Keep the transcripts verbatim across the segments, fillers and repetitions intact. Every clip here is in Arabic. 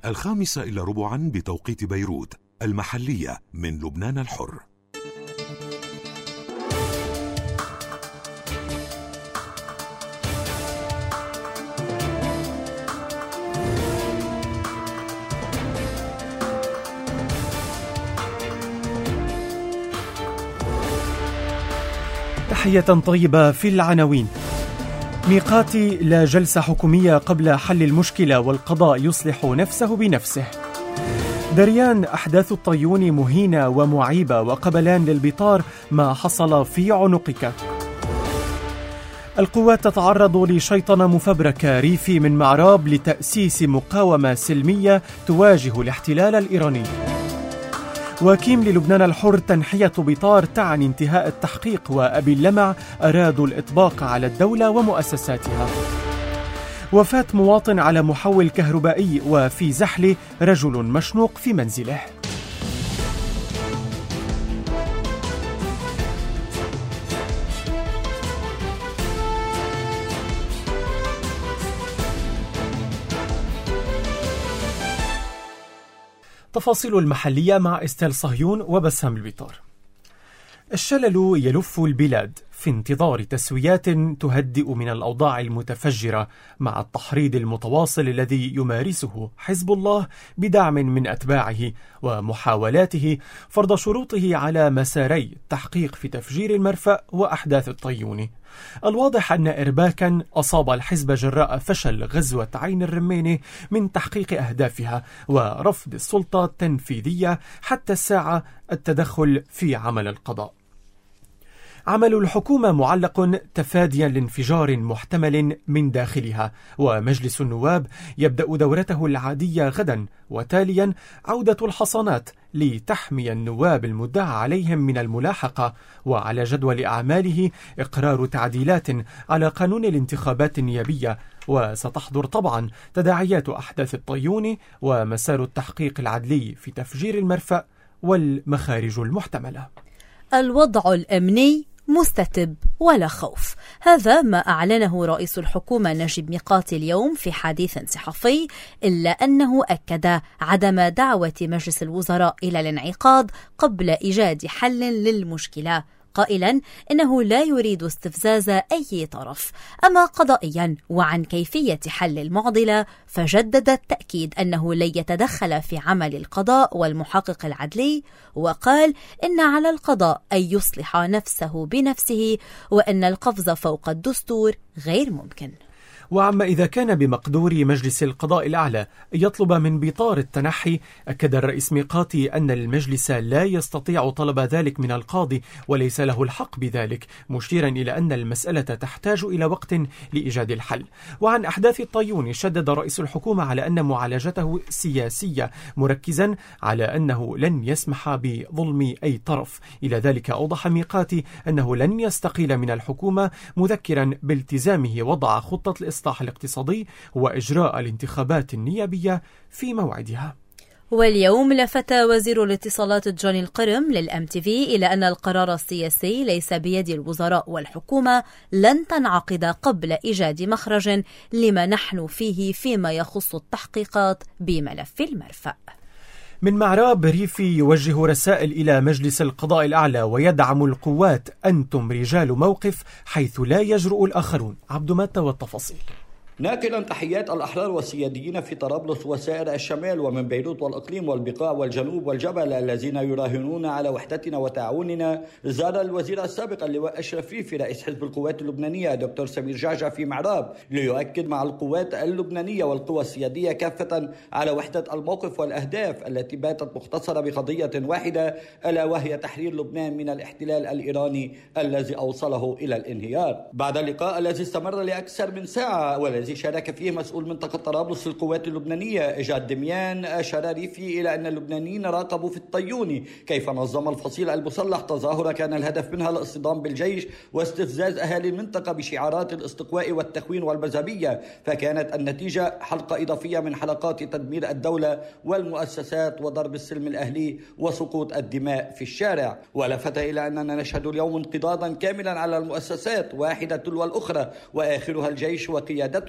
الخامسة إلى ربعا بتوقيت بيروت المحلية من لبنان الحر. تحية طيبة في العناوين. ميقاتي لا جلسة حكومية قبل حل المشكلة والقضاء يصلح نفسه بنفسه. دريان أحداث الطيون مهينة ومعيبة وقبلان للبطار ما حصل في عنقك. القوات تتعرض لشيطنة مفبركة ريفي من معراب لتأسيس مقاومة سلمية تواجه الاحتلال الإيراني. وكيم للبنان الحر تنحية بطار تعني انتهاء التحقيق، وأبي اللمع أرادوا الإطباق على الدولة ومؤسساتها. وفاة مواطن على محول كهربائي، وفي زحل رجل مشنوق في منزله. تفاصيل المحلية مع استيل صهيون وبسام البطار. الشلل يلف البلاد في انتظار تسويات تهدئ من الأوضاع المتفجرة، مع التحريض المتواصل الذي يمارسه حزب الله بدعم من أتباعه ومحاولاته فرض شروطه على مساري التحقيق في تفجير المرفأ وأحداث الطيون. الواضح أن إرباكا أصاب الحزب جراء فشل غزوة عين الرمينة من تحقيق أهدافها ورفض السلطة التنفيذية حتى الساعة التدخل في عمل القضاء. عمل الحكومة معلق تفاديا لانفجار محتمل من داخلها، ومجلس النواب يبدأ دورته العادية غدا، وتاليا عودة الحصانات لتحمي النواب المدعى عليهم من الملاحقة. وعلى جدول أعماله إقرار تعديلات على قانون الانتخابات النيابية، وستحضر طبعا تداعيات أحداث الطيون ومسار التحقيق العدلي في تفجير المرفأ والمخارج المحتملة. الوضع الأمني مستتب ولا خوف، هذا ما أعلنه رئيس الحكومة نجيب ميقاتي اليوم في حديث صحفي، إلا أنه أكد عدم دعوة مجلس الوزراء إلى الانعقاد قبل إيجاد حل للمشكلة، قائلا إنه لا يريد استفزاز أي طرف. أما قضائيا وعن كيفية حل المعضلة، فجدد التأكيد أنه لن يتدخل في عمل القضاء والمحقق العدلي، وقال إن على القضاء أن يصلح نفسه بنفسه، وأن القفز فوق الدستور غير ممكن. وعما إذا كان بمقدور مجلس القضاء الأعلى يطلب من بطار التنحي، أكد الرئيس ميقاتي أن المجلس لا يستطيع طلب ذلك من القاضي وليس له الحق بذلك، مشيرا إلى أن المسألة تحتاج إلى وقت لإيجاد الحل. وعن أحداث الطيون شدد رئيس الحكومة على أن معالجته سياسية، مركزا على أنه لن يسمح بظلم أي طرف. إلى ذلك أوضح ميقاتي أنه لن يستقيل من الحكومة، مذكرا بالتزامه وضع خطة الإصلاح الاقتصادي وإجراء الانتخابات النيابية في موعدها. واليوم لفت وزير الاتصالات جوني القرم للأم تي في إلى أن القرار السياسي ليس بيد الوزراء، والحكومة لن تنعقد قبل إيجاد مخرج لما نحن فيه فيما يخص التحقيقات بملف المرفأ. من معراب ريفي يوجه رسائل إلى مجلس القضاء الأعلى ويدعم القوات: أنتم رجال موقف حيث لا يجرؤ الآخرون. عبد ماتة والتفاصيل. ناقلا تحيات الأحرار والسياديين في طرابلس وسائر الشمال ومن بيروت والإقليم والبقاع والجنوب والجبل الذين يراهنون على وحدتنا وتعاوننا، زار الوزير السابق اللواء أشرف ريفي رئيس حزب القوات اللبنانية دكتور سمير جعجع في معراب ليؤكد مع القوات اللبنانية والقوى السيادية كافة على وحدة الموقف والأهداف التي باتت مختصرة بقضية واحدة، ألا وهي تحرير لبنان من الاحتلال الإيراني الذي أوصله إلى الانهيار. بعد اللقاء الذي استمر لأكثر من ساعة والذي شارك فيه مسؤول منطقة طرابلس في القوات اللبنانية إيجاد دميان، أشار ريفي إلى أن اللبنانيين راقبوا في الطيون كيف نظم الفصيل المسلح تظاهرة كان الهدف منها الاصطدام بالجيش واستفزاز أهالي المنطقة بشعارات الاستقواء والتخوين والمذهبية، فكانت النتيجة حلقة إضافية من حلقات تدمير الدولة والمؤسسات وضرب السلم الأهلي وسقوط الدماء في الشارع. ولفت إلى أننا نشهد اليوم انقضاضا كاملا على المؤسسات واحدة تلو الأخرى، وآخرها الجيش وقيادته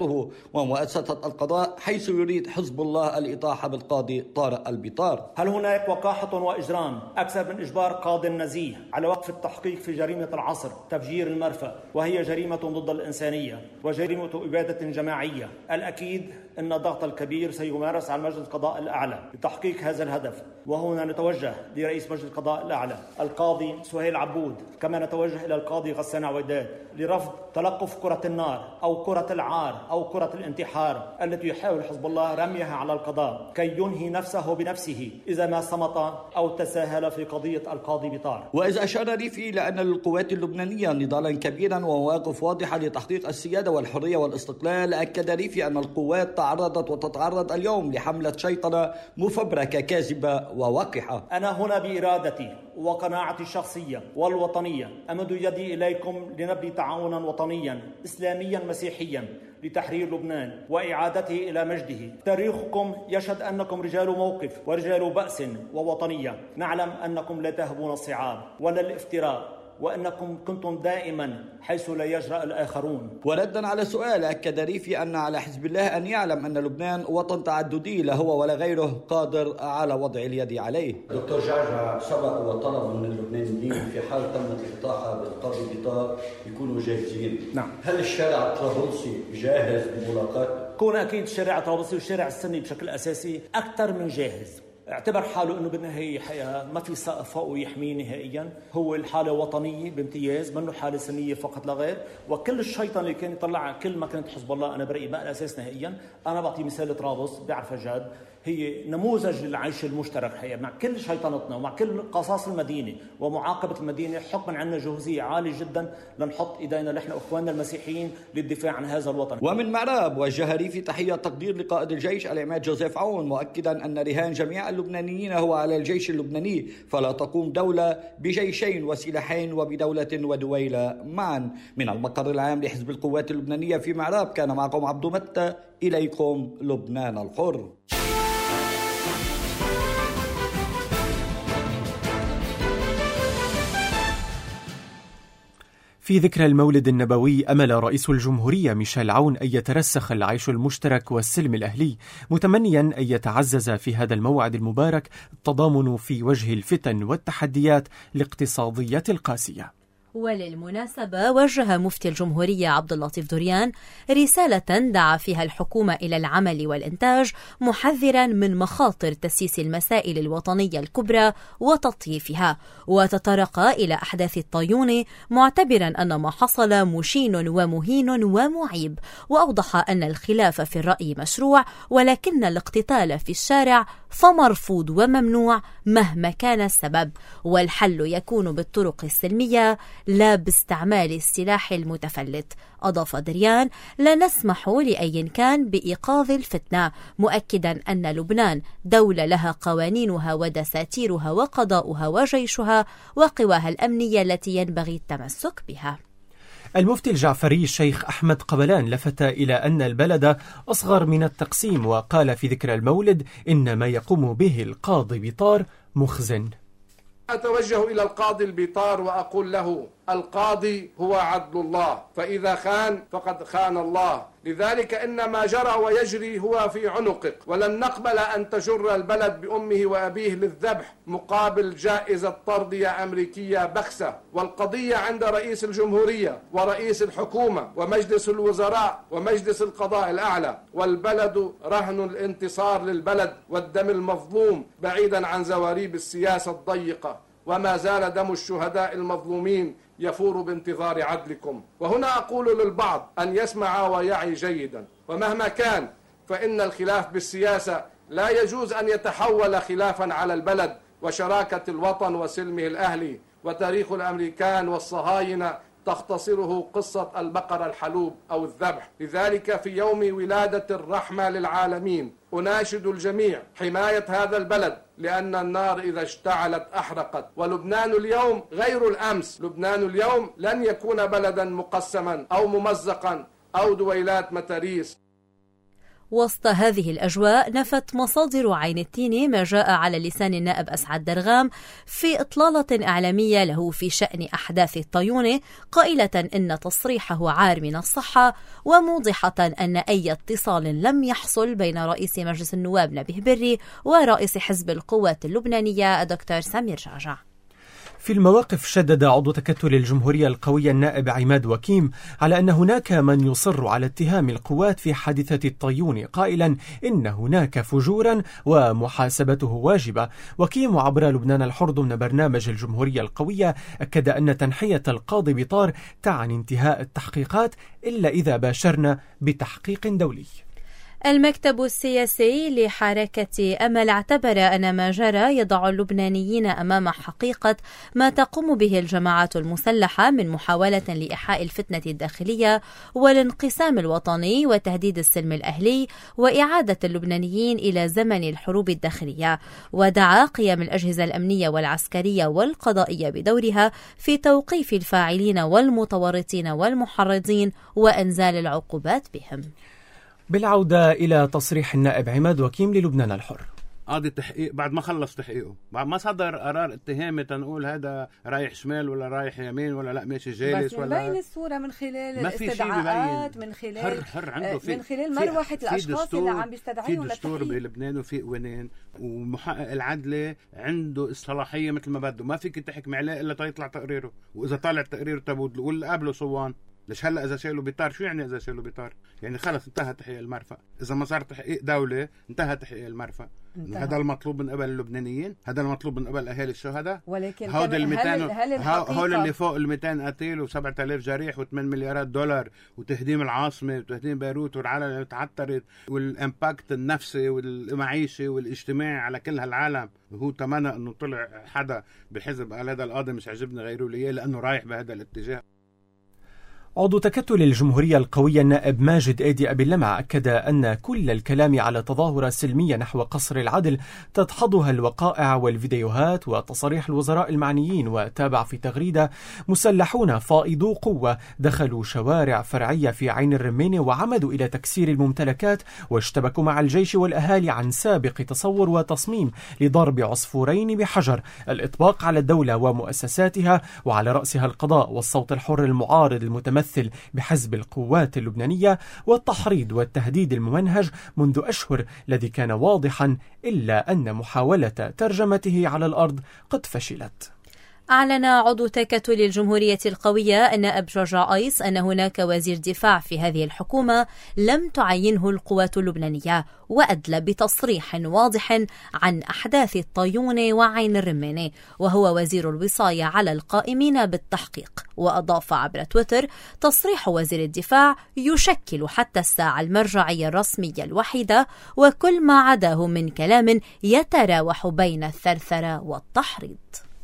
تحريته ومؤسسة القضاء، حيث يريد حزب الله الإطاحة بالقاضي طارق البيطار. هل هناك وقاحة وإجرام أكثر من إجبار قاضي نزيه على وقف التحقيق في جريمة العصر تفجير المرفأ، وهي جريمة ضد الإنسانية وجريمة إبادة جماعية؟ الأكيد أن الضغط الكبير سيمارس على مجلس القضاء الأعلى لتحقيق هذا الهدف، وهنا نتوجه لرئيس مجلس القضاء الأعلى القاضي سهيل عبود، كما نتوجه إلى القاضي غسان عويدات لرفض تلقف كرة النار أو كرة العار أو كرة الانتحار التي يحاول حزب الله رميها على القضاء كي ينهي نفسه بنفسه إذا ما صمت أو تساهل في قضية القاضي بيطار. وإذا أشار ريفي إلى أن للقوات اللبنانية نضالا كبيرا ومواقف واضحة لتحقيق السيادة والحرية والاستقلال، أكد ريفي أن القوات تعرضت وتتعرض اليوم لحملة شيطنة مفبركة كاذبة ووقحة. أنا هنا بإرادتي وقناعتي الشخصية والوطنية أمد يدي إليكم لنبني تعاونا وطنيا إسلاميا مسيحيا لتحرير لبنان وإعادته إلى مجده. تاريخكم يشهد أنكم رجال موقف ورجال بأس ووطنية. نعلم أنكم لا تهبون الصعاب ولا الافتراء، وأنكم كنتم دائما حيث لا يجرأ الآخرون. وردا على سؤال، أكد ريفي أن على حزب الله أن يعلم أن لبنان وطن تعددي لا هو ولا غيره قادر على وضع اليد عليه. دكتور جعجع سبق وطلب من اللبنانيين في حال تمت الإطاحة بالقاضي بيطار يكونوا جاهزين. نعم. هل الشارع الطرابلسي جاهز لملاقاة؟ كون أكيد الشارع الطرابلسي والشارع السني بشكل أساسي أكثر من جاهز. اعتبر حاله انه بالنهايه حقيقه ما في سقف فوقه يحميه نهائيا، هو الحاله وطنيه بامتياز، منه حاله سنيه فقط لا غير، وكل الشيطان اللي كان يطلع كل ما كانت حزب الله انا برايي ما الاساس نهائيا. انا بعطي مثال طرابلس بيعرفها جاد، هي نموذج للعيش المشترك حقيقة مع كل شيطنتنا ومع كل قصاص المدينة ومعاقبة المدينة، حكما عنا جهوزية عالية جدا لنحط إيدينا نحن أخواننا المسيحيين للدفاع عن هذا الوطن. ومن معراب وجه ريفي تحية تقدير لقائد الجيش العماد جوزيف عون، مؤكدا أن رهان جميع اللبنانيين هو على الجيش اللبناني، فلا تقوم دولة بجيشين وسلاحين وبدولة ودويلة معا. من المقر العام لحزب القوات اللبنانية في معراب كان معكم عبدو متى، إليكم لبنان الحر. في ذكرى المولد النبوي أمل رئيس الجمهورية ميشيل عون أن يترسخ العيش المشترك والسلم الأهلي، متمنيا أن يتعزز في هذا الموعد المبارك التضامن في وجه الفتن والتحديات الاقتصادية القاسية. وللمناسبة وجه مفتي الجمهورية عبد اللطيف دريان رسالة دعا فيها الحكومة إلى العمل والإنتاج، محذرا من مخاطر تسييس المسائل الوطنية الكبرى وتطييفها، وتطرق إلى أحداث الطايونة معتبرا أن ما حصل مشين ومهين ومعيب، وأوضح أن الخلاف في الرأي مشروع، ولكن الاقتتال في الشارع فمرفوض وممنوع مهما كان السبب، والحل يكون بالطرق السلمية لا باستعمال السلاح المتفلت. أضاف دريان: لا نسمح لأي كان بإيقاظ الفتنة، مؤكدا أن لبنان دولة لها قوانينها ودساتيرها وقضاؤها وجيشها وقواها الأمنية التي ينبغي التمسك بها. المفتي الجعفري الشيخ أحمد قبلان لفت إلى أن البلد أصغر من التقسيم، وقال في ذكرى المولد: إن ما يقوم به القاضي بيطار مخزن. أتوجه إلى القاضي البيطار وأقول له: القاضي هو عدل الله، فإذا خان فقد خان الله، لذلك إن ما جرى ويجري هو في عنقك، ولن نقبل أن تجر البلد بأمه وأبيه للذبح مقابل جائزة طردية أمريكية بخسة. والقضية عند رئيس الجمهورية ورئيس الحكومة ومجلس الوزراء ومجلس القضاء الأعلى، والبلد رهن الانتصار للبلد والدم المظلوم بعيدا عن زواريب السياسة الضيقة، وما زال دم الشهداء المظلومين يفور بانتظار عدلكم. وهنا أقول للبعض أن يسمع ويعي جيدا، ومهما كان فإن الخلاف بالسياسة لا يجوز أن يتحول خلافا على البلد وشراكة الوطن وسلمه الأهلي. وتاريخ الأمريكان والصهاينة تختصره قصة البقرة الحلوب أو الذبح. لذلك في يوم ولادة الرحمة للعالمين أناشد الجميع حماية هذا البلد، لأن النار إذا اشتعلت أحرقت، ولبنان اليوم غير الأمس. لبنان اليوم لن يكون بلدا مقسما أو ممزقا أو دويلات متاريس. وسط هذه الأجواء نفت مصادر عين التين ما جاء على لسان النائب أسعد درغام في إطلالة إعلامية له في شأن أحداث الطيونة، قائلة إن تصريحه عار من الصحة، وموضحة أن أي اتصال لم يحصل بين رئيس مجلس النواب نبيه بري ورئيس حزب القوات اللبنانية الدكتور سمير جعجع. في المواقف شدد عضو تكتل الجمهورية القوية النائب عماد وكيم على أن هناك من يصر على اتهام القوات في حادثة الطيون، قائلا إن هناك فجورا ومحاسبته واجبة. وكيم عبر لبنان الحر ضمن برنامج الجمهورية القوية أكد أن تنحية القاضي بطار تعني انتهاء التحقيقات إلا إذا باشرنا بتحقيق دولي. المكتب السياسي لحركة أمل اعتبر أن ما جرى يضع اللبنانيين أمام حقيقة ما تقوم به الجماعات المسلحة من محاولة لإيحاء الفتنة الداخلية والانقسام الوطني وتهديد السلم الأهلي وإعادة اللبنانيين إلى زمن الحروب الداخلية، ودعا قيام الأجهزة الأمنية والعسكرية والقضائية بدورها في توقيف الفاعلين والمتورطين والمحرضين وإنزال العقوبات بهم. بالعودة إلى تصريح النائب عماد وكيم للبنان الحر، قاضي التحقيق بعد ما خلص تحقيقه، بعد ما صدر قرار اتهامي تنقول هذا رايح شمال ولا رايح يمين ولا لا ماشي جالس بس ولا بين الصورة من خلال الاستدعاءات، من خلال حر حر عنده من خلال مروحة الأشخاص اللي عم بيستدعيهم للتحقيق. في دستور بلبنان وفي قوانين، ومحقق العدل عنده الصلاحية مثل ما بده، ما فيك تحكم عليه إلا يطلع تقريره، وإذا طالع تقريره تبود واللي قبله صوان. ليش هلا اذا شالوا بيطار؟ شو يعني اذا شالوا بيطار؟ يعني خلص انتهى تحقيق المرفأ. اذا ما صار تحقيق دولة انتهى تحقيق المرفأ. هذا المطلوب من قبل اللبنانيين، هذا المطلوب من قبل اهالي الشهداء. ولكن هول هل هول اللي فوق ال مئتين قتيل وسبعة آلاف جريح وثمانية مليارات دولار وتهديم العاصمة وتهديم بيروت والعالم اللي تعثرت والامباكت النفسي والمعيشي والاجتماعي على كل هالعالم، وهو تمنى انه طلع حدا بحزب قال هذا القاضي مش عجبني غيروا لي لانه رايح بهذا الاتجاه. عضو تكتل الجمهورية القوية النائب ماجد آدي أبي اللمع أكد أن كل الكلام على تظاهرة سلمية نحو قصر العدل تدحضها الوقائع والفيديوهات وتصاريح الوزراء المعنيين. وتابع في تغريدة: مسلحون فائضو قوة دخلوا شوارع فرعية في عين الرمينة وعمدوا إلى تكسير الممتلكات واشتبكوا مع الجيش والأهالي عن سابق تصور وتصميم لضرب عصفورين بحجر: الإطباق على الدولة ومؤسساتها وعلى رأسها القضاء والصوت الحر المعارض المتمثل بحزب القوات اللبنانية، والتحريض والتهديد الممنهج منذ أشهر الذي كان واضحا إلا أن محاولة ترجمته على الأرض قد فشلت. أعلن عضو تكتل الجمهورية القوية النائب جورجا أيس أن هناك وزير دفاع في هذه الحكومة لم تعينه القوات اللبنانية، وأدلى بتصريح واضح عن أحداث الطيونة وعين الرمانة، وهو وزير الوصاية على القائمين بالتحقيق. وأضاف عبر تويتر: تصريح وزير الدفاع يشكل حتى الساعة المرجعية الرسمية الوحيدة، وكل ما عداه من كلام يتراوح بين الثرثرة والتحريض.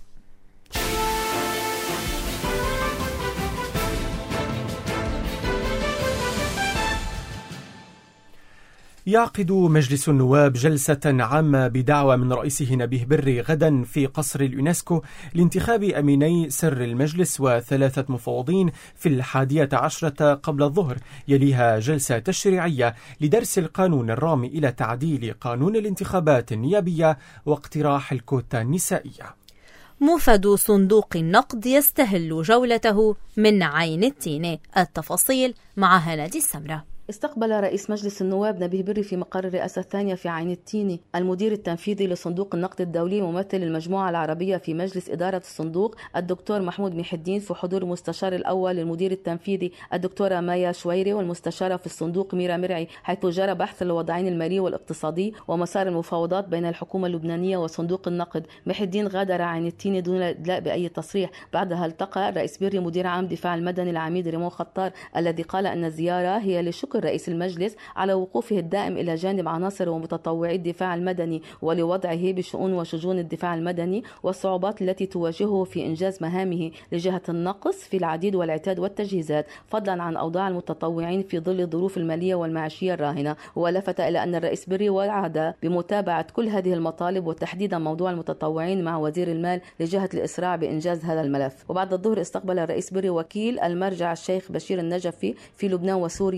يعقد مجلس النواب جلسة عامة بدعوة من رئيسه نبيه بري غدا في قصر اليونسكو لانتخاب أميني سر المجلس وثلاثة مفوضين في الحادية عشرة قبل الظهر. يليها جلسة تشريعية لدرس القانون الرامي إلى تعديل قانون الانتخابات النيابية واقتراح الكوتا النسائية. موفد صندوق النقد يستهل جولته من عين التين. التفاصيل مع هنادي السمرة. استقبل رئيس مجلس النواب نبيه بري في مقر الرئاسة الثانية في عين التين المدير التنفيذي لصندوق النقد الدولي ممثل المجموعة العربية في مجلس إدارة الصندوق الدكتور محمود محي الدين في حضور المستشار الأول للمدير التنفيذي الدكتورة مايا شويري والمستشارة في الصندوق ميرا مرعي، حيث جرى بحث الوضعين المالي والاقتصادي ومسار المفاوضات بين الحكومة اللبنانية وصندوق النقد. محي الدين غادر عين التين دون الإدلاء بأي تصريح. بعدها التقى الرئيس بري مدير عام دفاع المدني العميد ريمون خطار، الذي قال أن الزيارة هي لشكر رئيس المجلس على وقوفه الدائم إلى جانب عناصر ومتطوعي الدفاع المدني ولوضعه بشؤون وشجون الدفاع المدني والصعوبات التي تواجهه في إنجاز مهامه لجهة النقص في العديد والعتاد والتجهيزات، فضلا عن أوضاع المتطوعين في ظل الظروف المالية والمعيشية الراهنة. ولفت إلى أن الرئيس بري وعد بمتابعة كل هذه المطالب وتحديدا موضوع المتطوعين مع وزير المال لجهة الإسراع بإنجاز هذا الملف. وبعد الظهر استقبل الرئيس بري وكيل المرجع الشيخ بشير النجفي في لبنان وسوريا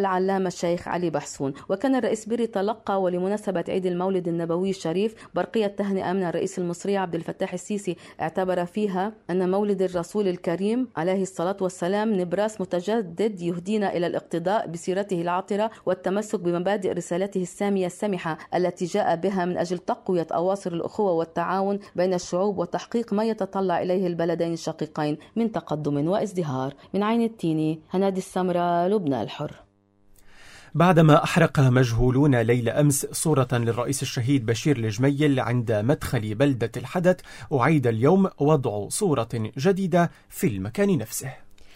العلامة الشيخ علي بحسون. وكان الرئيس بري تلقى ولمناسبة عيد المولد النبوي الشريف برقية تهنئة من الرئيس المصري عبد الفتاح السيسي، اعتبر فيها أن مولد الرسول الكريم عليه الصلاة والسلام نبراس متجدد يهدينا إلى الاقتداء بسيرته العطرة والتمسك بمبادئ رسالته السامية السمحة التي جاء بها من أجل تقوية أواصر الأخوة والتعاون بين الشعوب وتحقيق ما يتطلع إليه البلدين الشقيقين من تقدم وازدهار. من عين التيني، هنادي السمرة، لبنان الحر. بعدما أحرق مجهولون ليلة أمس صورة للرئيس الشهيد بشير الجميل عند مدخل بلدة الحدث، أعيد اليوم وضع صورة جديدة في المكان نفسه.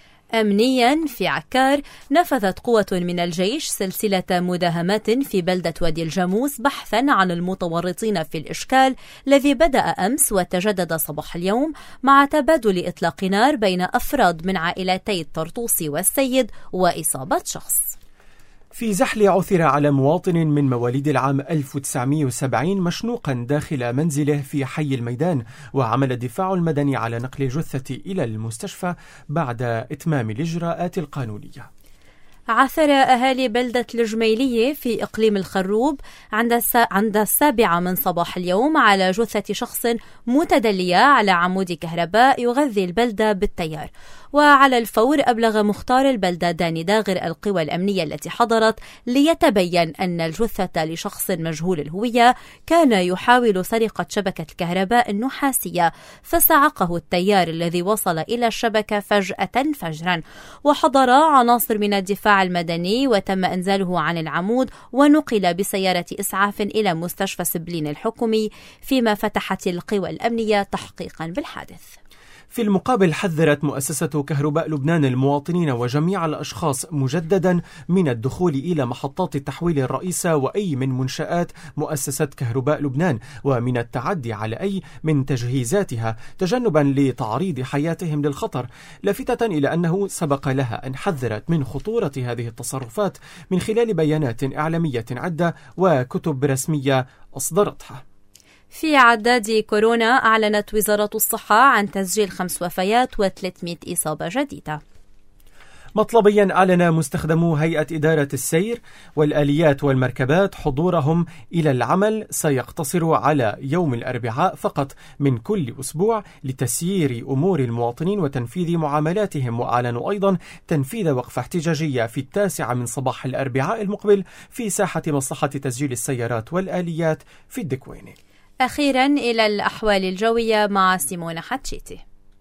أمنيا في عكار، نفذت قوة من الجيش سلسلة مداهمات في بلدة وادي الجاموس بحثا عن المتورطين في الإشكال الذي بدأ أمس وتجدد صباح اليوم مع تبادل إطلاق نار بين أفراد من عائلتي الطرطوسي والسيد وإصابة شخص. في زحل عثر على مواطن من مواليد العام ألف وتسعمئة وسبعين مشنوقا داخل منزله في حي الميدان، وعمل الدفاع المدني على نقل الجثة إلى المستشفى بعد إتمام الإجراءات القانونية. عثر أهالي بلدة الجميلية في إقليم الخروب عند عند السابعة من صباح اليوم على جثة شخص متدلية على عمود كهرباء يغذي البلدة بالتيار. وعلى الفور أبلغ مختار البلدة داني داغر القوى الأمنية التي حضرت ليتبين أن الجثة لشخص مجهول الهوية كان يحاول سرقة شبكة الكهرباء النحاسية، فصعقه التيار الذي وصل إلى الشبكة فجأة فجرا. وحضر عناصر من الدفاع المدني وتم إنزاله عن العمود ونقل بسيارة إسعاف إلى مستشفى سبلين الحكومي، فيما فتحت القوى الأمنية تحقيقا بالحادث. في المقابل، حذرت مؤسسة كهرباء لبنان المواطنين وجميع الأشخاص مجددا من الدخول إلى محطات التحويل الرئيسة وأي من منشآت مؤسسة كهرباء لبنان، ومن التعدي على أي من تجهيزاتها تجنبا لتعريض حياتهم للخطر، لافتة إلى أنه سبق لها أن حذرت من خطورة هذه التصرفات من خلال بيانات إعلامية عدة وكتب رسمية أصدرتها. في عداد كورونا، أعلنت وزارة الصحة عن تسجيل خمس وفيات وثلاثمئة إصابة جديدة. مطلبيا أعلن مستخدمو هيئة إدارة السير والآليات والمركبات حضورهم إلى العمل سيقتصر على يوم الأربعاء فقط من كل أسبوع لتسيير أمور المواطنين وتنفيذ معاملاتهم. وأعلنوا أيضا تنفيذ وقفة احتجاجية في التاسعة من صباح الأربعاء المقبل في ساحة مصلحة تسجيل السيارات والآليات في الدكوينة. أخيرا إلى الأحوال الجوية مع سيمونة حتشيتي.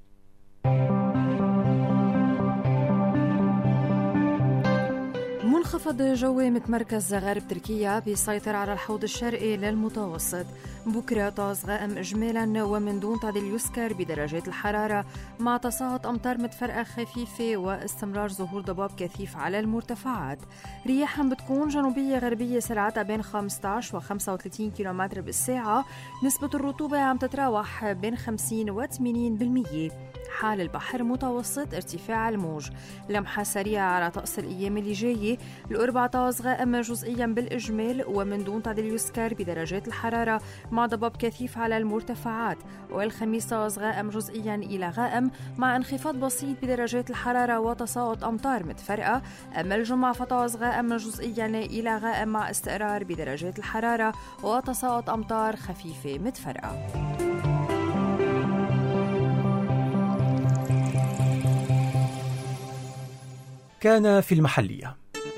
منخفض جوي متمركز غرب تركيا بيسيطر على الحوض الشرقي للمتوسط. بكرة طقس غائم إجمالا ومن دون تعديل يسكر بدرجات الحرارة، مع تساقط أمطار متفرقة خفيفة واستمرار ظهور ضباب كثيف على المرتفعات. رياحا بتكون جنوبية غربية سرعتها بين خمسة عشر و خمسة وثلاثين كيلومتر بالساعة. نسبة الرطوبة عم تتراوح بين خمسين و ثمانين بالمئة. حال البحر متوسط، ارتفاع الموج. لمحة سريعة على طقس الأيام اللي جاية. الأربعاء طقس غائم جزئيا بالإجمال ومن دون تعديل يسكر بدرجات الحرارة مع ضباب كثيف على المرتفعات. والخميس طقس غائم جزئيا إلى غائم مع انخفاض بسيط بدرجات الحرارة وتساقط أمطار متفرقة. أما الجمعة فطقس غائم جزئيا إلى غائم مع استقرار بدرجات الحرارة وتساقط أمطار خفيفة متفرقة. كان في المحلية.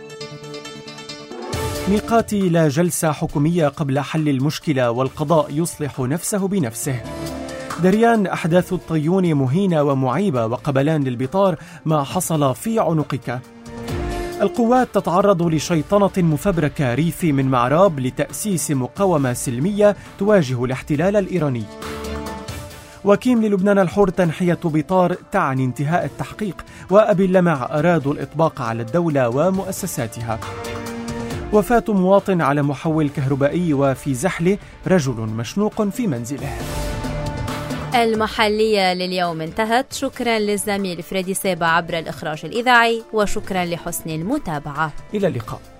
ميقاتي لا جلسة حكومية قبل حل المشكلة والقضاء يصلح نفسه بنفسه. دريان أحداث الطيون مهينة ومعيبة وقبلان للبطار ما حصل في عنقك. القوات تتعرض لشيطنة مفبركة ريفي من معراب لتأسيس مقاومة سلمية تواجه الاحتلال الإيراني. وكيم للبنان الحر تنحية بطار تعني انتهاء التحقيق، وأبي اللمع أرادوا الإطباق على الدولة ومؤسساتها. وفاة مواطن على محول كهربائي، وفي زحله رجل مشنوق في منزله. المحلية لليوم انتهت. شكرا للزميل فريدي سابا عبر الإخراج الإذاعي، وشكرا لحسن المتابعة. إلى اللقاء.